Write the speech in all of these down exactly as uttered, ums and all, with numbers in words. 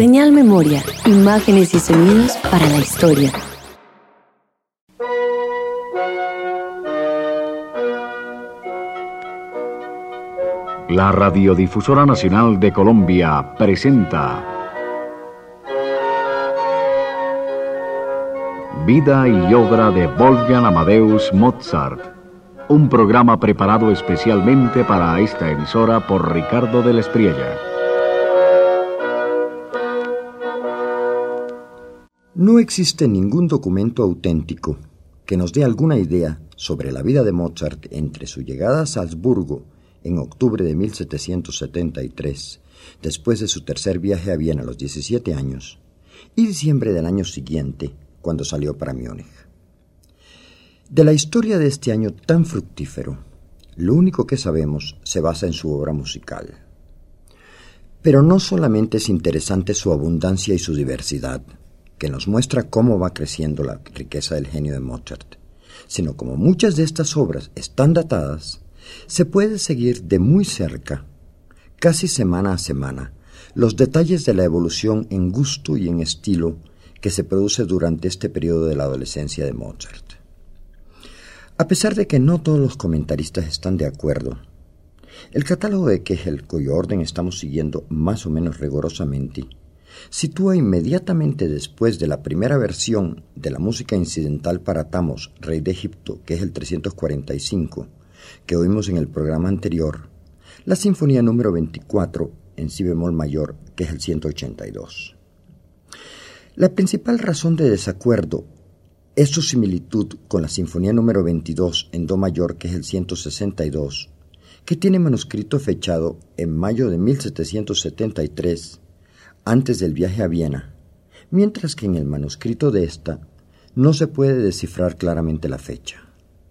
Señal Memoria, imágenes y sonidos para la historia. La Radiodifusora Nacional de Colombia presenta Vida y obra de Wolfgang Amadeus Mozart, un programa preparado especialmente para esta emisora por Ricardo de la Espriella. No existe ningún documento auténtico que nos dé alguna idea sobre la vida de Mozart entre su llegada a Salzburgo en octubre de mil setecientos setenta y tres, después de su tercer viaje a Viena a los diecisiete años, y diciembre del año siguiente, cuando salió para Múnich. De la historia de este año tan fructífero, lo único que sabemos se basa en su obra musical. Pero no solamente es interesante su abundancia y su diversidad, que nos muestra cómo va creciendo la riqueza del genio de Mozart, sino como muchas de estas obras están datadas, se puede seguir de muy cerca, casi semana a semana, los detalles de la evolución en gusto y en estilo que se produce durante este periodo de la adolescencia de Mozart. A pesar de que no todos los comentaristas están de acuerdo, el catálogo de Köchel, cuyo orden estamos siguiendo más o menos rigurosamente, sitúa inmediatamente después de la primera versión de la música incidental para Thamos, rey de Egipto, que es el trescientos cuarenta y cinco, que oímos en el programa anterior, la sinfonía número veinticuatro en si bemol mayor, que es el ciento ochenta y dos. La principal razón de desacuerdo es su similitud con la sinfonía número veintidós en do mayor, que es el ciento sesenta y dos, que tiene manuscrito fechado en mayo de mil setecientos setenta y tres, antes del viaje a Viena, mientras que en el manuscrito de esta no se puede descifrar claramente la fecha.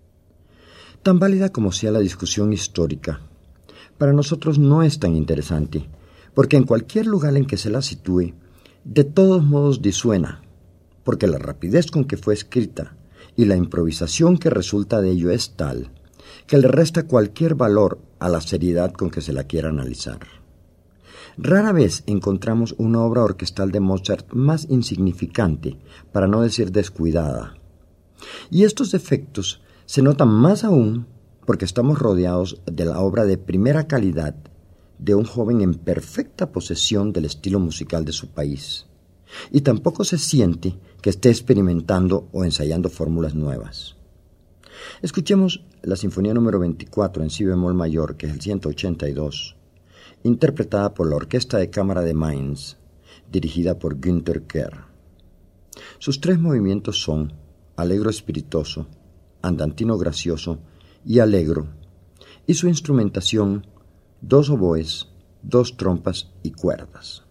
Tan válida como sea la discusión histórica, para nosotros no es tan interesante, porque en cualquier lugar en que se la sitúe, de todos modos disuena, porque la rapidez con que fue escrita y la improvisación que resulta de ello es tal que le resta cualquier valor a la seriedad con que se la quiera analizar. Rara vez encontramos una obra orquestal de Mozart más insignificante, para no decir descuidada. Y estos defectos se notan más aún porque estamos rodeados de la obra de primera calidad de un joven en perfecta posesión del estilo musical de su país. Y tampoco se siente que esté experimentando o ensayando fórmulas nuevas. Escuchemos la sinfonía número veinticuatro en si bemol mayor, que es el ciento ochenta y dos, interpretada por la Orquesta de Cámara de Mainz, dirigida por Günther Kerr. Sus tres movimientos son allegro espiritoso, andantino gracioso y allegro, y su instrumentación, dos oboes, dos trompas y cuerdas.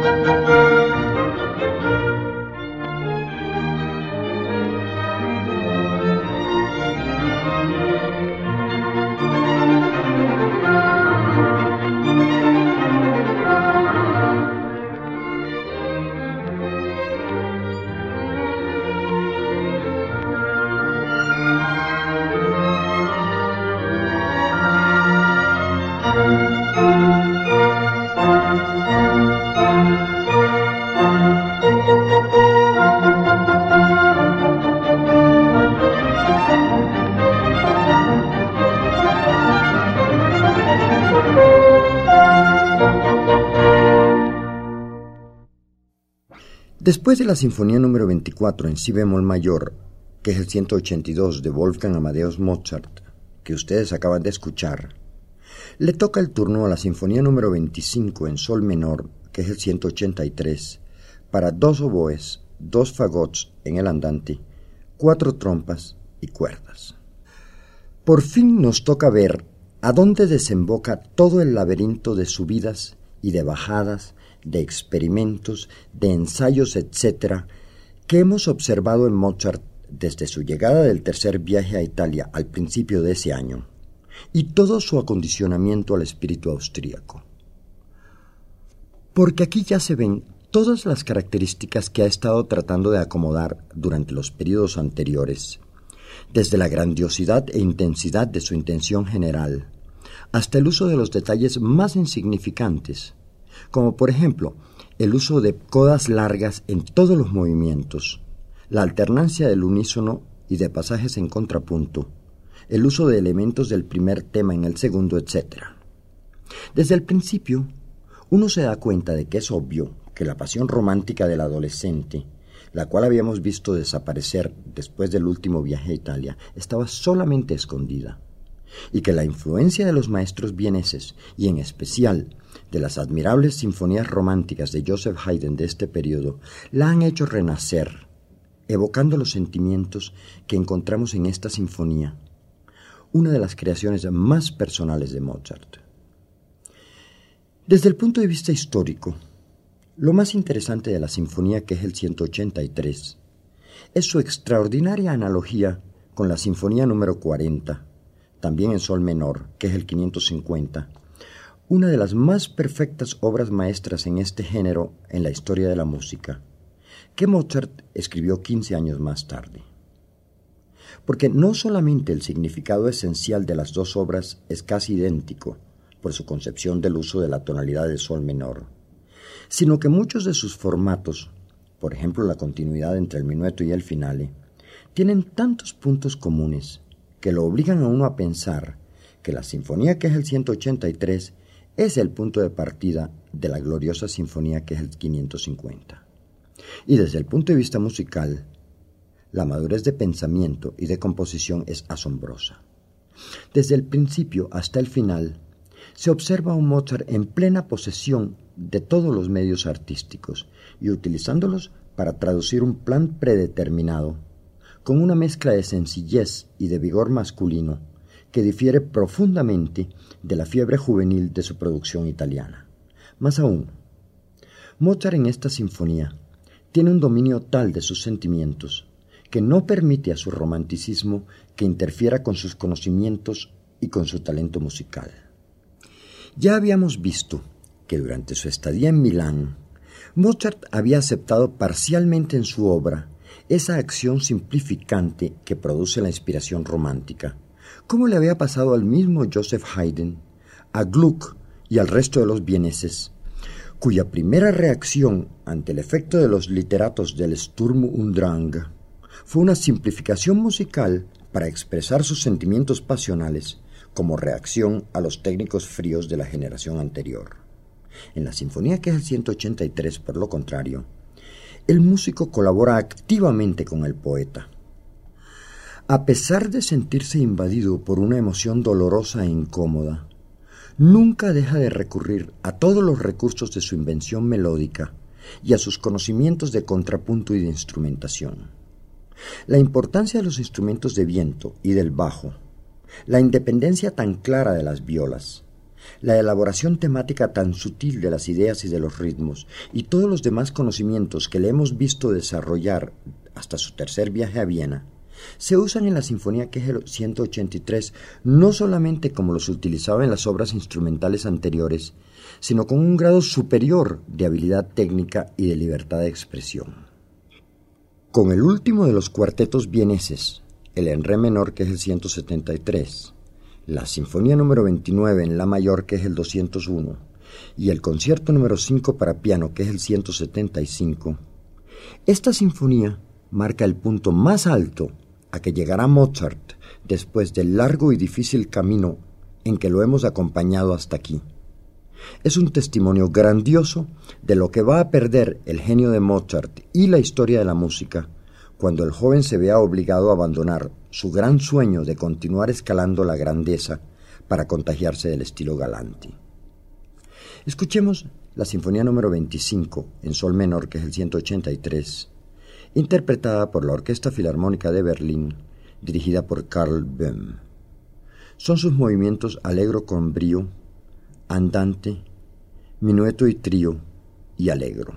Después de la Sinfonía número veinticuatro en si bemol mayor, que es el ciento ochenta y dos de Wolfgang Amadeus Mozart, que ustedes acaban de escuchar, le toca el turno a la Sinfonía número veinticinco en sol menor, que es el ciento ochenta y tres, para dos oboes, dos fagots en el andante, cuatro trompas y cuerdas. Por fin nos toca ver a dónde desemboca todo el laberinto de subidas y de bajadas, de experimentos, de ensayos, etcétera, que hemos observado en Mozart desde su llegada del tercer viaje a Italia al principio de ese año, y todo su acondicionamiento al espíritu austríaco. Porque aquí ya se ven todas las características que ha estado tratando de acomodar durante los periodos anteriores, desde la grandiosidad e intensidad de su intención general, hasta el uso de los detalles más insignificantes, como por ejemplo el uso de codas largas en todos los movimientos, la alternancia del unísono y de pasajes en contrapunto, el uso de elementos del primer tema en el segundo, etcétera. Desde el principio, uno se da cuenta de que es obvio que la pasión romántica del adolescente, la cual habíamos visto desaparecer después del último viaje a Italia, estaba solamente escondida, y que la influencia de los maestros vieneses, y en especial de las admirables sinfonías románticas de Joseph Haydn de este periodo, la han hecho renacer, evocando los sentimientos que encontramos en esta sinfonía, una de las creaciones más personales de Mozart. Desde el punto de vista histórico, lo más interesante de la sinfonía, que es el ciento ochenta y tres, es su extraordinaria analogía con la sinfonía número cuarenta, también en sol menor, que es el quinientos cincuenta, una de las más perfectas obras maestras en este género en la historia de la música, que Mozart escribió quince años más tarde. Porque no solamente el significado esencial de las dos obras es casi idéntico por su concepción del uso de la tonalidad de sol menor, sino que muchos de sus formatos, por ejemplo la continuidad entre el minueto y el finale, tienen tantos puntos comunes que lo obligan a uno a pensar que la sinfonía, que es el ciento ochenta y tres, es el punto de partida de la gloriosa sinfonía, que es el quinientos cincuenta. Y desde el punto de vista musical, la madurez de pensamiento y de composición es asombrosa. Desde el principio hasta el final, se observa a un Mozart en plena posesión de todos los medios artísticos y utilizándolos para traducir un plan predeterminado, con una mezcla de sencillez y de vigor masculino que difiere profundamente de la fiebre juvenil de su producción italiana. Más aún, Mozart en esta sinfonía tiene un dominio tal de sus sentimientos que no permite a su romanticismo que interfiera con sus conocimientos y con su talento musical. Ya habíamos visto que durante su estadía en Milán, Mozart había aceptado parcialmente en su obra esa acción simplificante que produce la inspiración romántica, como le había pasado al mismo Joseph Haydn, a Gluck y al resto de los vieneses, cuya primera reacción ante el efecto de los literatos del Sturm und Drang fue una simplificación musical para expresar sus sentimientos pasionales como reacción a los técnicos fríos de la generación anterior. En la sinfonía, que es el ciento ochenta y tres, por lo contrario, el músico colabora activamente con el poeta. A pesar de sentirse invadido por una emoción dolorosa e incómoda, nunca deja de recurrir a todos los recursos de su invención melódica y a sus conocimientos de contrapunto y de instrumentación. La importancia de los instrumentos de viento y del bajo, la independencia tan clara de las violas, La elaboración temática tan sutil de las ideas y de los ritmos y todos los demás conocimientos que le hemos visto desarrollar hasta su tercer viaje a Viena se usan en la Sinfonía K G ciento ochenta y tres no solamente como los utilizaba en las obras instrumentales anteriores, sino con un grado superior de habilidad técnica y de libertad de expresión. Con el último de los cuartetos vieneses, el en re menor, que es el ciento setenta y tres, la Sinfonía número veintinueve en la mayor, que es el doscientos uno, y el concierto número cinco para piano, que es el ciento setenta y cinco, esta sinfonía marca el punto más alto a que llegará Mozart después del largo y difícil camino en que lo hemos acompañado hasta aquí. Es un testimonio grandioso de lo que va a perder el genio de Mozart y la historia de la música cuando el joven se vea obligado a abandonar su gran sueño de continuar escalando la grandeza para contagiarse del estilo Galanti. Escuchemos la Sinfonía número veinticinco en sol menor, que es el ciento ochenta y tres, interpretada por la Orquesta Filarmónica de Berlín, dirigida por Karl Böhm. Son sus movimientos allegro con brío, andante, minueto y trío y allegro.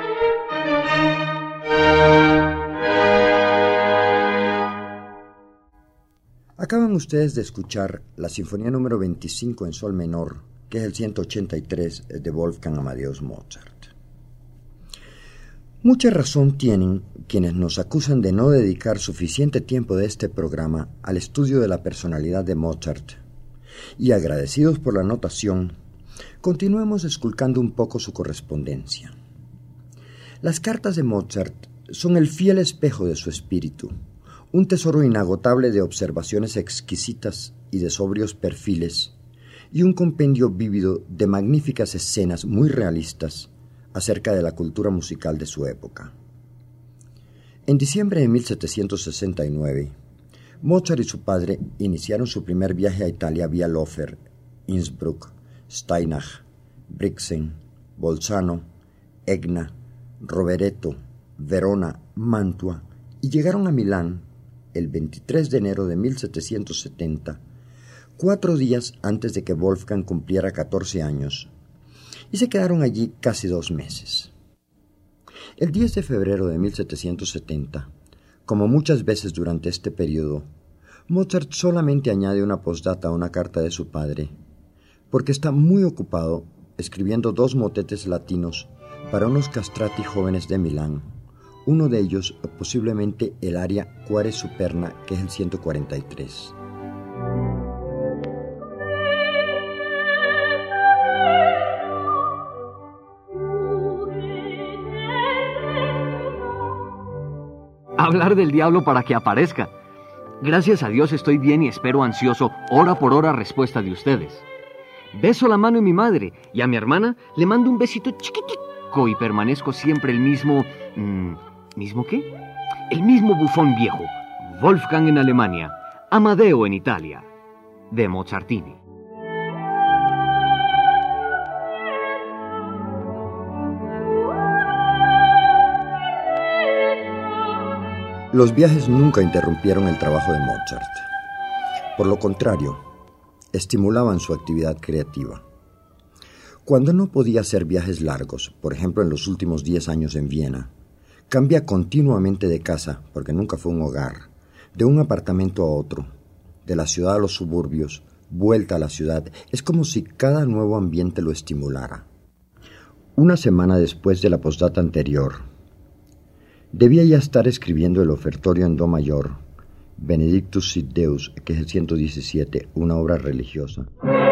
Acaban ustedes de escuchar la Sinfonía número veinticinco en sol menor, que es el ciento ochenta y tres de Wolfgang Amadeus Mozart. Mucha razón tienen quienes nos acusan de no dedicar suficiente tiempo de este programa al estudio de la personalidad de Mozart, y agradecidos por la anotación, continuemos esculcando un poco su correspondencia. Las cartas de Mozart son el fiel espejo de su espíritu, un tesoro inagotable de observaciones exquisitas y de sobrios perfiles, y un compendio vívido de magníficas escenas muy realistas acerca de la cultura musical de su época. En diciembre de mil setecientos sesenta y nueve, Mozart y su padre iniciaron su primer viaje a Italia vía Lofer, Innsbruck, Steinach, Brixen, Bolzano, Egna, Rovereto, Verona, Mantua, y llegaron a Milán el veintitrés de enero de mil setecientos setenta, cuatro días antes de que Wolfgang cumpliera catorce años, y se quedaron allí casi dos meses. El diez de febrero de mil setecientos setenta, como muchas veces durante este periodo, Mozart solamente añade una postdata a una carta de su padre, porque está muy ocupado escribiendo dos motetes latinos para unos castrati jóvenes de Milán, uno de ellos posiblemente el aria Quare Superna, que es el ciento cuarenta y tres. Hablar del diablo para que aparezca. Gracias a Dios estoy bien y espero ansioso, hora por hora, respuesta de ustedes. Beso la mano de mi madre y a mi hermana le mando un besito chiquitico y permanezco siempre el mismo... Mmm, ¿Mismo qué? El mismo bufón viejo. Wolfgang en Alemania, Amadeo en Italia. De Mozartini. Los viajes nunca interrumpieron el trabajo de Mozart. Por lo contrario, estimulaban su actividad creativa. Cuando no podía hacer viajes largos, por ejemplo en los últimos diez años en Viena, cambia continuamente de casa, porque nunca fue un hogar, de un apartamento a otro, de la ciudad a los suburbios, vuelta a la ciudad. Es como si cada nuevo ambiente lo estimulara. Una semana después de la postdata anterior, debía ya estar escribiendo el ofertorio en do mayor, Benedictus sit Deus, que es el ciento diecisiete, una obra religiosa.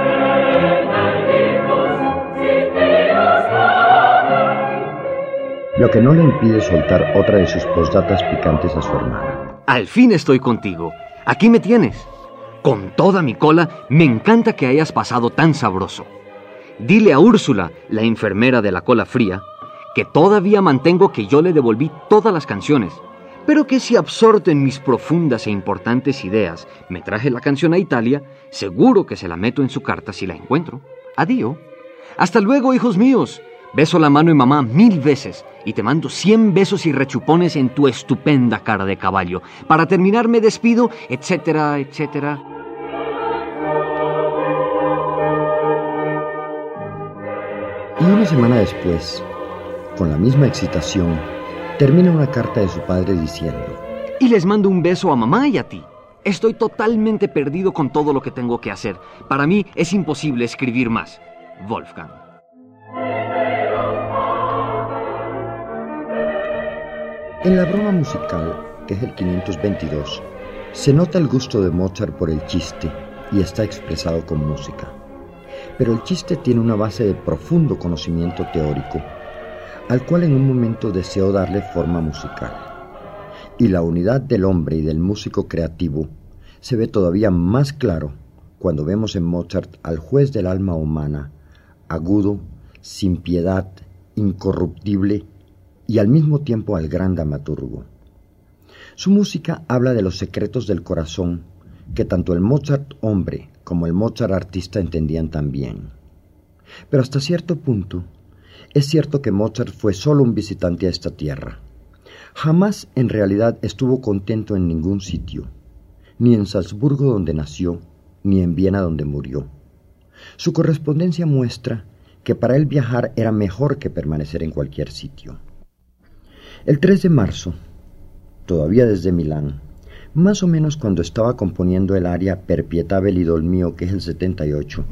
Lo que no le impide soltar otra de sus postdatas picantes a su hermana. Al fin estoy contigo. Aquí me tienes. Con toda mi cola, me encanta que hayas pasado tan sabroso. Dile a Úrsula, la enfermera de la cola fría, que todavía mantengo que yo le devolví todas las canciones, pero que si absorto en mis profundas e importantes ideas me traje la canción a Italia, seguro que se la meto en su carta si la encuentro. Adiós. Hasta luego, hijos míos. Beso la mano de mamá mil veces y te mando cien besos y rechupones en tu estupenda cara de caballo. Para terminar me despido, etcétera, etcétera. Y una semana después, con la misma excitación, termina una carta de su padre diciendo: y les mando un beso a mamá y a ti. Estoy totalmente perdido con todo lo que tengo que hacer. Para mí es imposible escribir más. Wolfgang. En la broma musical, que es el quinientos veintidós, se nota el gusto de Mozart por el chiste y está expresado con música. Pero el chiste tiene una base de profundo conocimiento teórico, al cual en un momento deseó darle forma musical. Y la unidad del hombre y del músico creativo se ve todavía más claro cuando vemos en Mozart al juez del alma humana, agudo, sin piedad, incorruptible, y al mismo tiempo al gran dramaturgo. Su música habla de los secretos del corazón que tanto el Mozart hombre como el Mozart artista entendían tan bien. Pero hasta cierto punto, es cierto que Mozart fue solo un visitante a esta tierra. Jamás en realidad estuvo contento en ningún sitio, ni en Salzburgo donde nació, ni en Viena donde murió. Su correspondencia muestra que para él viajar era mejor que permanecer en cualquier sitio. El tres de marzo, todavía desde Milán, más o menos cuando estaba componiendo el aria Per pietà velidol mio, que es el setenta y ocho,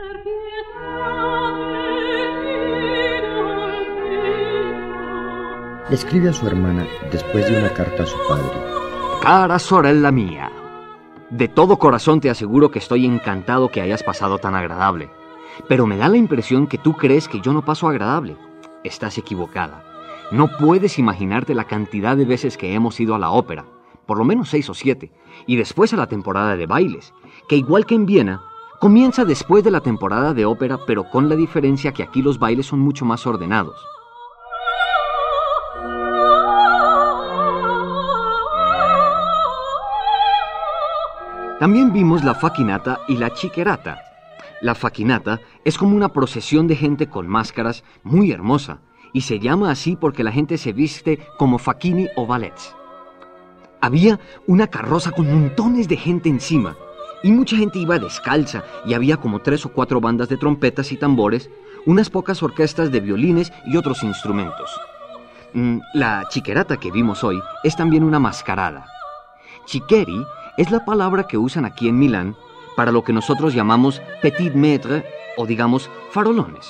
escribe a su hermana después de una carta a su padre. Cara sorella mía, de todo corazón te aseguro que estoy encantado que hayas pasado tan agradable, pero me da la impresión que tú crees que yo no paso agradable. Estás equivocada. No puedes imaginarte la cantidad de veces que hemos ido a la ópera, por lo menos seis o siete, y después a la temporada de bailes, que igual que en Viena, comienza después de la temporada de ópera, pero con la diferencia que aquí los bailes son mucho más ordenados. También vimos la facchinata y la chicherata. La facchinata es como una procesión de gente con máscaras muy hermosa, y se llama así porque la gente se viste como facchini o valets. Había una carroza con montones de gente encima, y mucha gente iba descalza, y había como tres o cuatro bandas de trompetas y tambores, unas pocas orquestas de violines y otros instrumentos. La chicherata que vimos hoy es también una mascarada. Chicheri es la palabra que usan aquí en Milán para lo que nosotros llamamos petit maître o digamos farolones.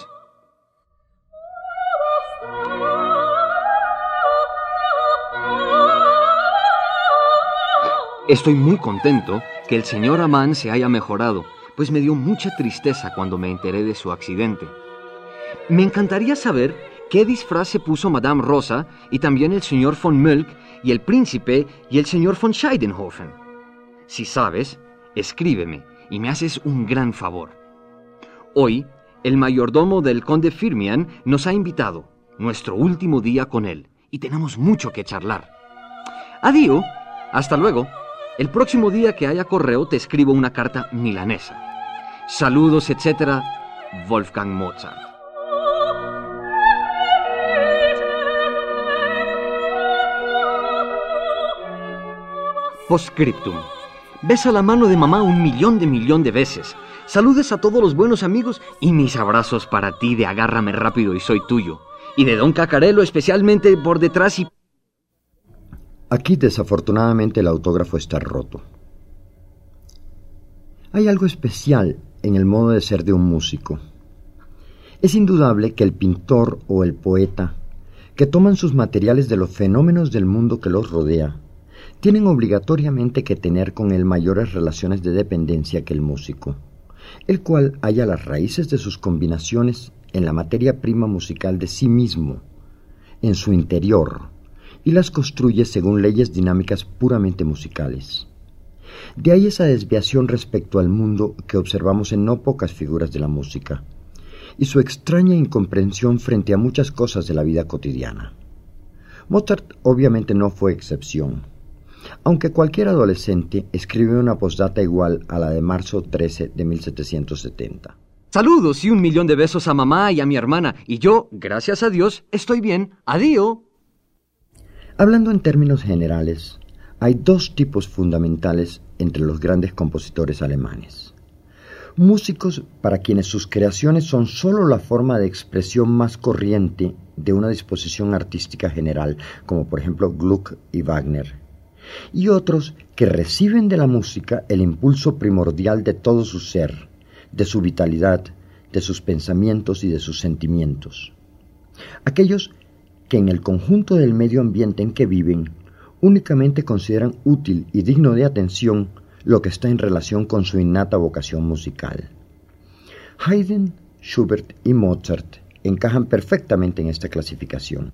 Estoy muy contento que el señor Amán se haya mejorado, pues me dio mucha tristeza cuando me enteré de su accidente. Me encantaría saber qué disfraz se puso Madame Rosa y también el señor von Mölk y el príncipe y el señor von Scheidenhofen. Si sabes, escríbeme y me haces un gran favor. Hoy, el mayordomo del conde Firmian nos ha invitado, nuestro último día con él, y tenemos mucho que charlar. Adiós, hasta luego. El próximo día que haya correo te escribo una carta milanesa. Saludos, etcétera, Wolfgang Mozart. Postscriptum. Besa la mano de mamá un millón de millón de veces. Saludes a todos los buenos amigos y mis abrazos para ti de agárrame rápido y soy tuyo. Y de don Cacarelo especialmente por detrás y... Aquí desafortunadamente el autógrafo está roto. Hay algo especial en el modo de ser de un músico. Es indudable que el pintor o el poeta, que toman sus materiales de los fenómenos del mundo que los rodea, tienen obligatoriamente que tener con él mayores relaciones de dependencia que el músico, el cual halla las raíces de sus combinaciones en la materia prima musical de sí mismo, en su interior, y las construye según leyes dinámicas puramente musicales. De ahí esa desviación respecto al mundo que observamos en no pocas figuras de la música, y su extraña incomprensión frente a muchas cosas de la vida cotidiana. Mozart obviamente no fue excepción, aunque cualquier adolescente escribe una postdata igual a la de marzo trece de mil setecientos setenta. Saludos y un millón de besos a mamá y a mi hermana, y yo, gracias a Dios, estoy bien. Adiós. Hablando en términos generales, hay dos tipos fundamentales entre los grandes compositores alemanes. Músicos para quienes sus creaciones son sólo la forma de expresión más corriente de una disposición artística general, como por ejemplo Gluck y Wagner, y otros que reciben de la música el impulso primordial de todo su ser, de su vitalidad, de sus pensamientos y de sus sentimientos. Aquellos que en el conjunto del medio ambiente en que viven únicamente consideran útil y digno de atención lo que está en relación con su innata vocación musical. Haydn, Schubert y Mozart encajan perfectamente en esta clasificación.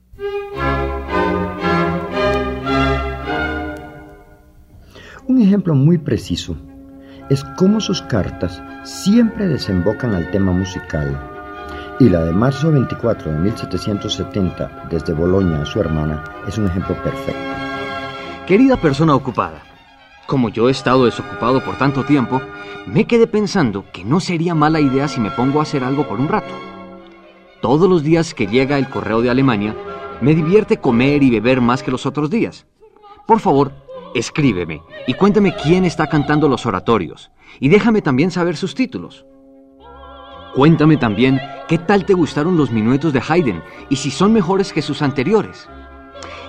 Un ejemplo muy preciso es cómo sus cartas siempre desembocan al tema musical, y la de marzo veinticuatro de mil setecientos setenta desde Bolonia a su hermana es un ejemplo perfecto. Querida persona ocupada, como yo he estado desocupado por tanto tiempo, me quedé pensando que no sería mala idea si me pongo a hacer algo por un rato. Todos los días que llega el correo de Alemania, me divierte comer y beber más que los otros días. Por favor, escríbeme y cuéntame quién está cantando los oratorios, y déjame también saber sus títulos. Cuéntame también qué tal te gustaron los minuetos de Haydn y si son mejores que sus anteriores.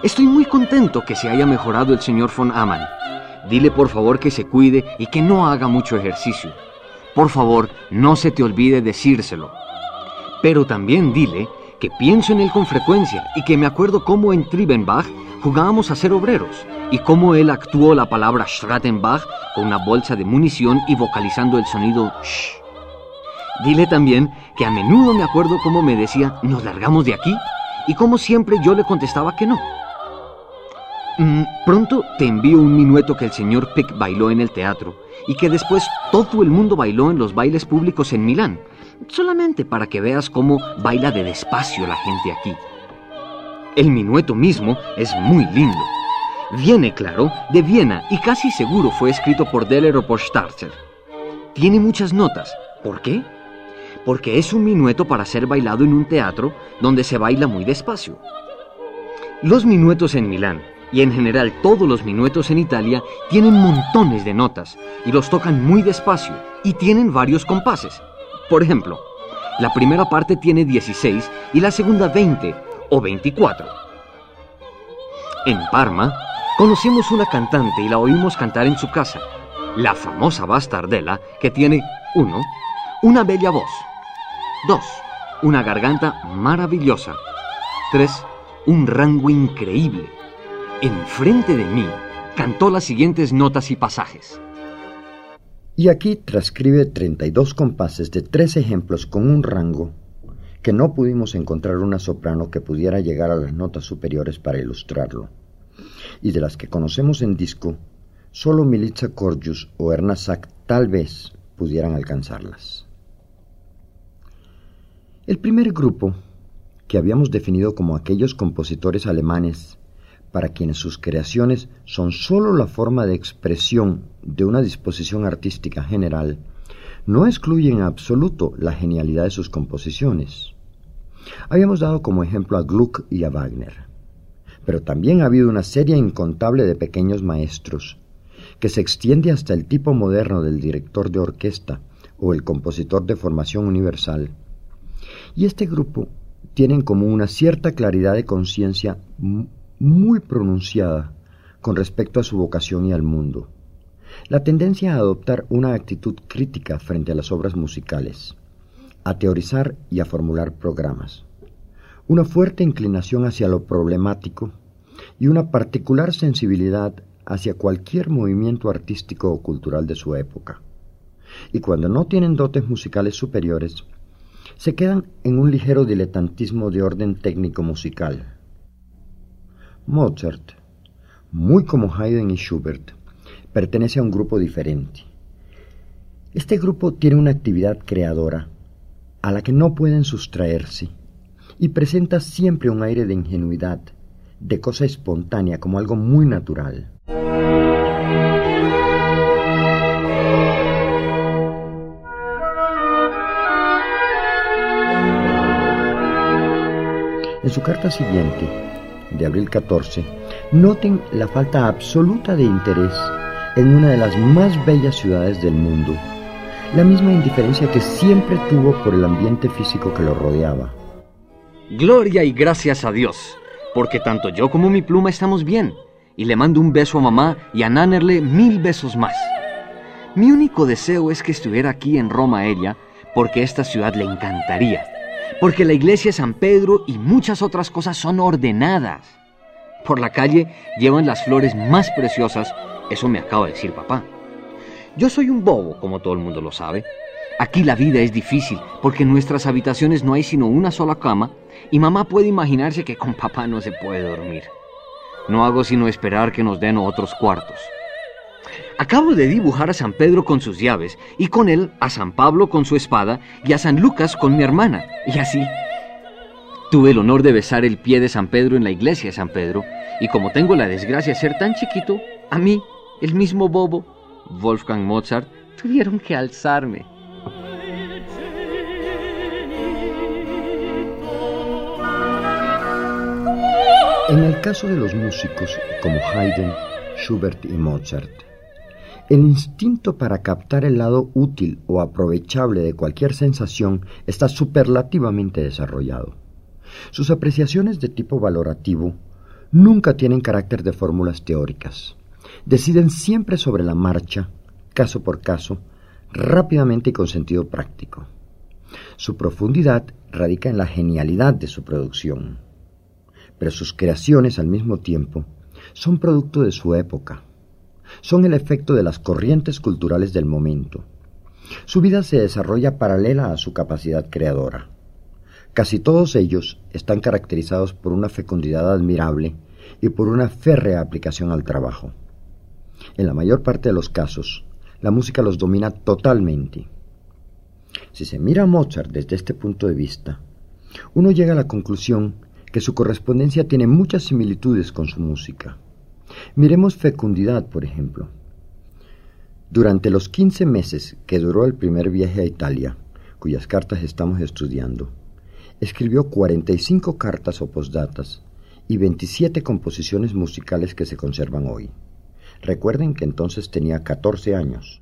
Estoy muy contento que se haya mejorado el señor von Amann. Dile por favor que se cuide y que no haga mucho ejercicio. Por favor, no se te olvide decírselo. Pero también dile que pienso en él con frecuencia y que me acuerdo cómo en Triebenbach jugábamos a ser obreros y cómo él actuó la palabra Strattenbach con una bolsa de munición y vocalizando el sonido sh. Dile también que a menudo me acuerdo cómo me decía ¿nos largamos de aquí? Y cómo siempre yo le contestaba que no. Mm, pronto te envío un minueto que el señor Pick bailó en el teatro y que después todo el mundo bailó en los bailes públicos en Milán, solamente para que veas cómo baila de despacio la gente aquí. El minueto mismo es muy lindo. Viene, claro, de Viena y casi seguro fue escrito por Deller o por Starzer. Tiene muchas notas. ¿Por qué? Porque es un minueto para ser bailado en un teatro donde se baila muy despacio. Los minuetos en Milán, y en general todos los minuetos en Italia, tienen montones de notas y los tocan muy despacio y tienen varios compases. Por ejemplo, la primera parte tiene dieciséis y la segunda veinte o veinticuatro. En Parma, conocimos una cantante y la oímos cantar en su casa, la famosa Bastardella, que tiene uno, una bella voz, dos, una garganta maravillosa, tres, un rango increíble. Enfrente de mí cantó las siguientes notas y pasajes. Y aquí transcribe treinta y dos compases de tres ejemplos con un rango que no pudimos encontrar una soprano que pudiera llegar a las notas superiores para ilustrarlo. Y de las que conocemos en disco, solo Milica Korjus o Erna Sack tal vez pudieran alcanzarlas. El primer grupo, que habíamos definido como aquellos compositores alemanes para quienes sus creaciones son sólo la forma de expresión de una disposición artística general, no excluye en absoluto la genialidad de sus composiciones. Habíamos dado como ejemplo a Gluck y a Wagner, pero también ha habido una serie incontable de pequeños maestros, que se extiende hasta el tipo moderno del director de orquesta o el compositor de formación universal. Y este grupo tiene en común una cierta claridad de conciencia muy pronunciada con respecto a su vocación y al mundo, la tendencia a adoptar una actitud crítica frente a las obras musicales, a teorizar y a formular programas, una fuerte inclinación hacia lo problemático y una particular sensibilidad hacia cualquier movimiento artístico o cultural de su época. Y cuando no tienen dotes musicales superiores, se quedan en un ligero diletantismo de orden técnico musical. Mozart, muy como Haydn y Schubert, pertenece a un grupo diferente. Este grupo tiene una actividad creadora a la que no pueden sustraerse y presenta siempre un aire de ingenuidad, de cosa espontánea, como algo muy natural. En su carta siguiente, de abril catorce, noten la falta absoluta de interés en una de las más bellas ciudades del mundo, la misma indiferencia que siempre tuvo por el ambiente físico que lo rodeaba. Gloria y gracias a Dios, porque tanto yo como mi pluma estamos bien, y le mando un beso a mamá y a Nannerle mil besos más. Mi único deseo es que estuviera aquí en Roma ella, porque esta ciudad le encantaría, porque la iglesia de San Pedro y muchas otras cosas son ordenadas. Por la calle llevan las flores más preciosas, eso me acaba de decir papá. Yo soy un bobo, como todo el mundo lo sabe. Aquí la vida es difícil, porque en nuestras habitaciones no hay sino una sola cama, y mamá puede imaginarse que con papá no se puede dormir. No hago sino esperar que nos den otros cuartos. Acabo de dibujar a San Pedro con sus llaves, y con él a San Pablo con su espada, y a San Lucas con mi hermana, y así. Tuve el honor de besar el pie de San Pedro en la iglesia de San Pedro, y como tengo la desgracia de ser tan chiquito, a mí, el mismo bobo, Wolfgang Mozart, tuvieron que alzarme. En el caso de los músicos como Haydn, Schubert y Mozart, el instinto para captar el lado útil o aprovechable de cualquier sensación está superlativamente desarrollado. Sus apreciaciones de tipo valorativo nunca tienen carácter de fórmulas teóricas. Deciden siempre sobre la marcha, caso por caso, rápidamente y con sentido práctico. Su profundidad radica en la genialidad de su producción, pero sus creaciones al mismo tiempo son producto de su época, son el efecto de las corrientes culturales del momento. Su vida se desarrolla paralela a su capacidad creadora. Casi todos ellos están caracterizados por una fecundidad admirable y por una férrea aplicación al trabajo. En la mayor parte de los casos, la música los domina totalmente. Si se mira a Mozart desde este punto de vista, uno llega a la conclusión que su correspondencia tiene muchas similitudes con su música. Miremos Fecundidad, por ejemplo. Durante los quince meses que duró el primer viaje a Italia, cuyas cartas estamos estudiando, escribió cuarenta y cinco cartas o postdatas y veintisiete composiciones musicales que se conservan hoy. Recuerden que entonces tenía catorce años.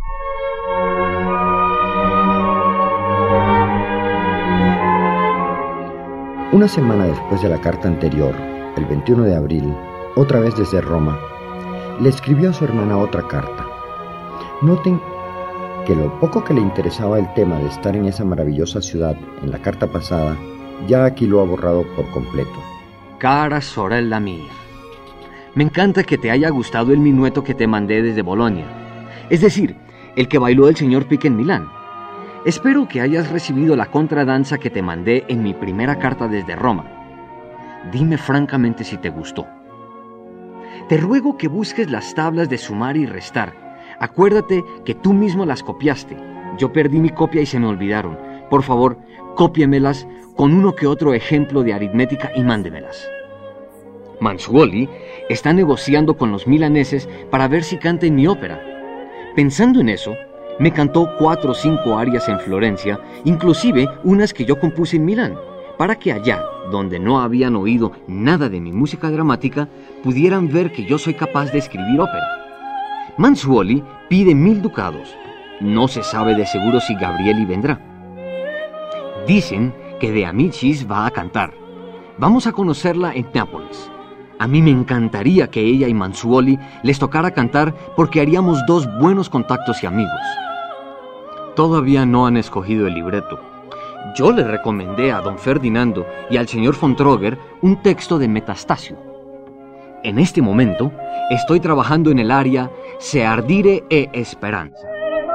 Una semana después de la carta anterior, el veintiuno de abril, otra vez desde Roma, le escribió a su hermana otra carta. Noten que lo poco que le interesaba el tema de estar en esa maravillosa ciudad en la carta pasada, ya aquí lo ha borrado por completo. Cara sorella mía, me encanta que te haya gustado el minueto que te mandé desde Bolonia, es decir, el que bailó el señor Pick en Milán. Espero que hayas recibido la contradanza que te mandé en mi primera carta desde Roma. Dime francamente si te gustó. Te ruego que busques las tablas de sumar y restar. Acuérdate que tú mismo las copiaste. Yo perdí mi copia y se me olvidaron. Por favor, cópiemelas con uno que otro ejemplo de aritmética y mándemelas. Manzuoli está negociando con los milaneses para ver si canta en mi ópera. Pensando en eso, me cantó cuatro o cinco arias en Florencia, inclusive unas que yo compuse en Milán, para que allá, donde no habían oído nada de mi música dramática, pudieran ver que yo soy capaz de escribir ópera. Manzuoli pide mil ducados. No se sabe de seguro si Gabrieli vendrá. Dicen que De Amicis va a cantar. Vamos a conocerla en Nápoles. A mí me encantaría que ella y Manzuoli les tocara cantar porque haríamos dos buenos contactos y amigos. Todavía no han escogido el libreto. Yo le recomendé a don Ferdinando y al señor von Troger un texto de Metastasio. En este momento estoy trabajando en el aria Se ardire e esperanza.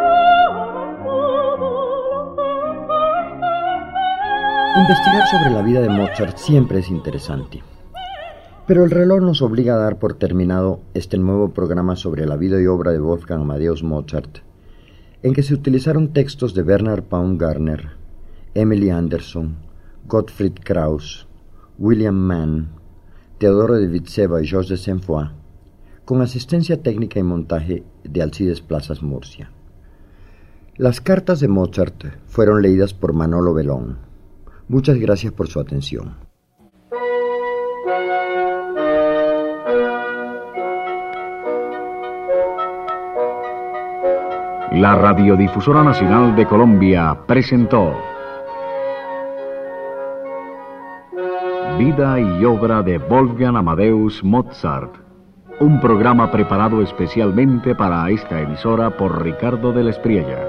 Investigar sobre la vida de Mozart siempre es interesante. Pero el reloj nos obliga a dar por terminado este nuevo programa sobre la vida y obra de Wolfgang Amadeus Mozart, en que se utilizaron textos de Bernard Baumgartner, Emily Anderson, Gottfried Krauss, William Mann, Teodoro de Vitseva y Georges de Saint-Foy, con asistencia técnica y montaje de Alcides Plazas Murcia. Las cartas de Mozart fueron leídas por Manolo Belón. Muchas gracias por su atención. La Radiodifusora Nacional de Colombia presentó Vida y obra de Wolfgang Amadeus Mozart, un programa preparado especialmente para esta emisora por Ricardo de la Espriella.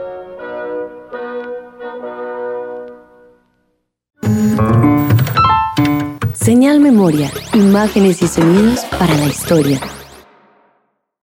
Señal Memoria, imágenes y sonidos para la historia.